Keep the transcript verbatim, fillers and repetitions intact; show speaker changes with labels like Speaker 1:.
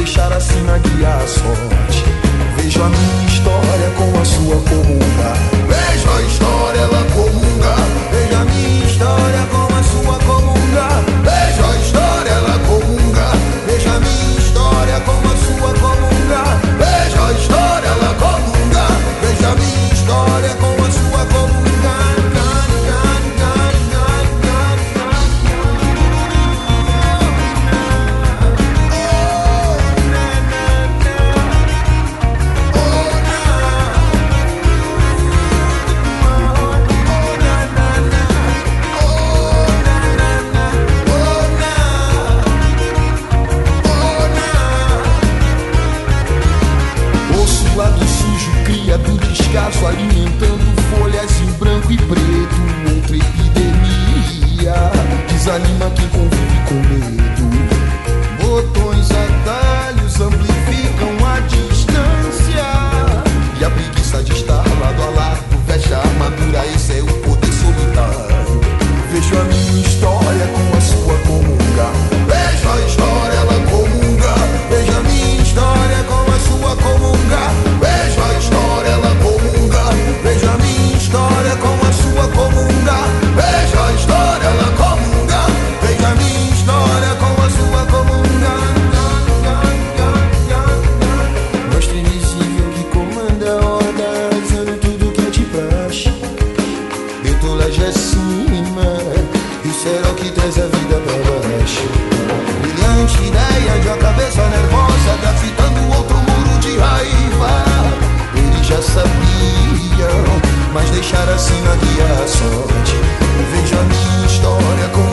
Speaker 1: deixar assim na guia a sorte. Vejo a minha história com a sua comunga. Vejo a história, ela comunga. Vejo a minha história com a sua comunga. Vejo a história, ela comunga. Vejo a minha história com a sua comunga. Vejo a história, ela comunga. Vejo a minha história com a sua comunga. Alimentando folhas em branco e preto. Outra epidemia desanima quem convive com medo. Botões, atalhos amplificam a distância e a preguiça de estar lado a lado veste a armadura. Esse é o poder solitário. Vejo a minha história com a sua comunga. Vejo a história, ela comunga. Vejo a minha história com a sua comunga. Vejo a história, ela comunga. Vejo a minha história com a sua comunga. Vejo a história, ela comunga. Vejo a minha história com a sua comunga. Mostre invisível que comanda a horda, usando tudo que é de praxe. Betulage acima, isso era o que traz a vida pra baixo. Brilhante ideia de uma cabeça nervosa, grafitando outro muro de raiva. Eles já sabiam, mas deixaram assim na guia a sorte. Vejo a minha história com